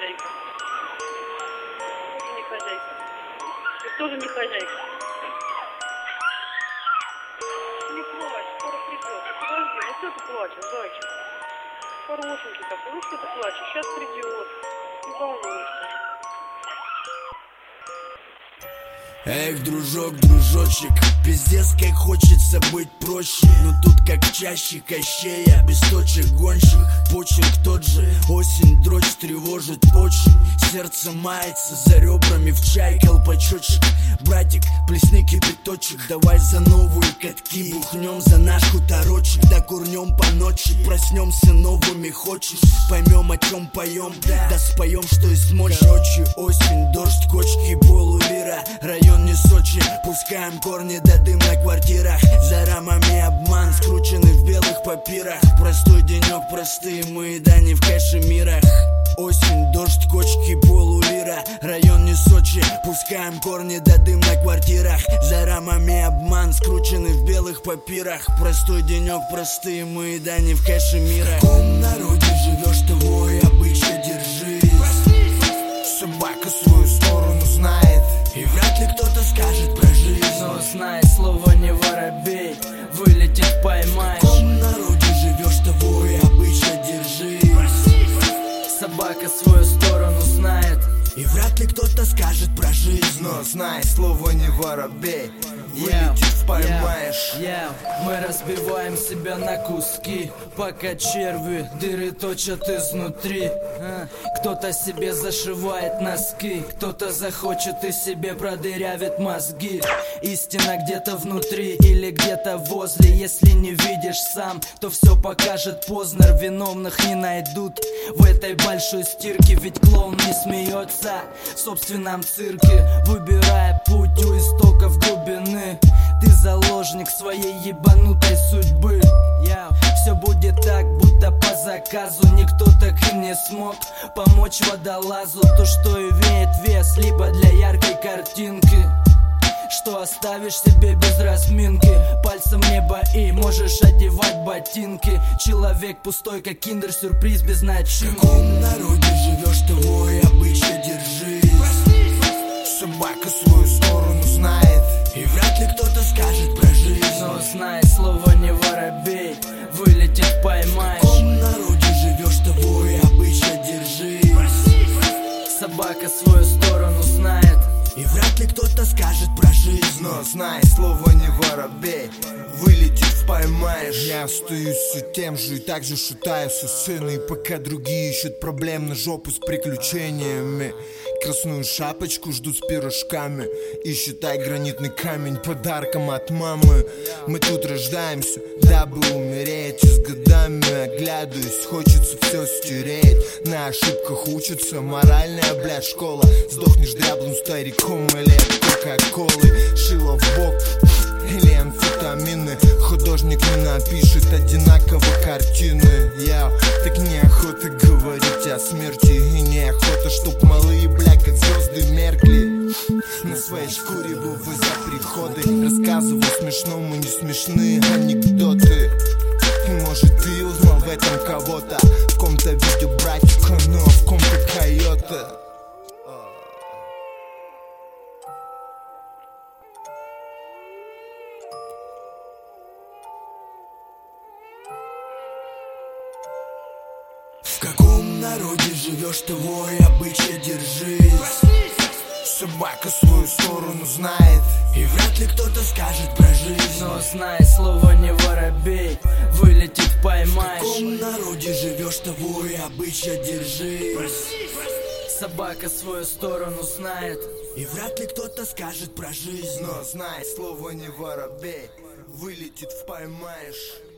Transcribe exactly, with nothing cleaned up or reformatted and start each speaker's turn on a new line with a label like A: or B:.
A: хозяйка. Тоже не хозяйка. Ты тоже не хозяйка. Не плачь, скоро придет. Подожди, ну что ты плачешь, зайчик? Хорошенький такой, ну что ты плачешь? Сейчас придет. Не волнуйся.
B: Эх, дружок, дружочек, пиздец, как хочется быть проще. Но тут как чаще Кощея, без точек гонщик. Почерк тот же, осень дрочь тревожит очень. Сердце мается за ребрами в чай колпачочек. Братик, плесни кипяточек, давай за новые катки. Бухнем за наш хуторочек, да курнем по ночи. Проснемся новыми, хочешь? Поймем, о чем поем, да споем, что есть мочь. Короче, осень, дождь, кочки, полулира. Район не Сочи, пускаем корни до дым на квартирах. За рамами обман, скрученный в белых папирах. Простой денек, простые мы, да не в кашемирах. Осень, дождь, кочки, полулира. Район не Сочи, пускаем корни до дым на квартирах. За рамами обман, скрученный в белых папирах. Простой денек, простые мы, да не в кашемирах. В каком народе живешь, твой обычай держись. Собака свою сторону знает, и вряд ли кто-то скажет про жизнь.
C: Но знай, слово не воробей, вылетит поймаешь.
B: В каком народе живешь, твой обычай держись.
C: Собака свою сторону знает,
B: и вряд ли кто-то скажет про жизнь.
D: Но знай, слово не воробей, вылетит поймаешь.
C: yeah, yeah. Мы разбиваем себя на куски, пока черви дыры точат изнутри. а? Кто-то себе зашивает носки, кто-то захочет и себе продырявит мозги. Истина где-то внутри или где-то возле. Если не видишь сам, то все покажет Познер. Виновных не найдут в этой большой стирке, ведь клоун не смеется в собственном цирке, выбирая путь у истоков глубины. Ты заложник своей ебанутой судьбы. yeah. Все будет так, будто по заказу. Никто так и не смог помочь водолазу. То, что имеет вес, либо для яркой картинки, что оставишь себе без разминки. Пальцем небо и можешь одевать ботинки. Человек пустой, как киндер-сюрприз без начинки.
B: В каком народе живешь, твой обычай держись. Собака свою сторону знает, и вряд ли кто-то скажет про жизнь.
C: Но знай, слово не воробей, вылетит поймаешь.
B: В каком народе живешь, твой обычай держись.
C: Собака свою сторону знает,
B: и вряд ли кто-то скажет про жизнь.
D: Но знай, слово не воробей, вылетит поймаешь. Я остаюсь все тем же и так же шутаю со сцены. И пока другие ищут проблем на жопу с приключениями, красную шапочку ждут с пирожками. И считай гранитный камень подарком от мамы. Мы тут рождаемся, дабы умереть. И с годами оглядываясь, хочется все стереть. На ошибках учится моральная, блядь, школа. Сдохнешь дряблым стариком или от кока-колы. Шило в бок или амфетамины. Художник не напишет одинаково картины. Я так неохота говорить о смерти. И неохота, чтоб малые, бля, как звезды меркли. На своей шкуре вывозя приходы, рассказываю смешному не смешные анекдоты. И может ты узнал в этом кого-то, в ком-то видео братика, но в ком-то койота.
B: В каком народе живешь, твой обычай держись. Собака свою сторону знает, и вряд ли кто-то скажет про жизнь.
C: но знай, слово не воробей, вылетит поймаешь.
B: В каком народе живешь, твой обычай держись.
C: Собака свою сторону знает,
B: и вряд ли кто-то скажет про жизнь.
D: Но знай, слово не воробей, вылетит поймаешь.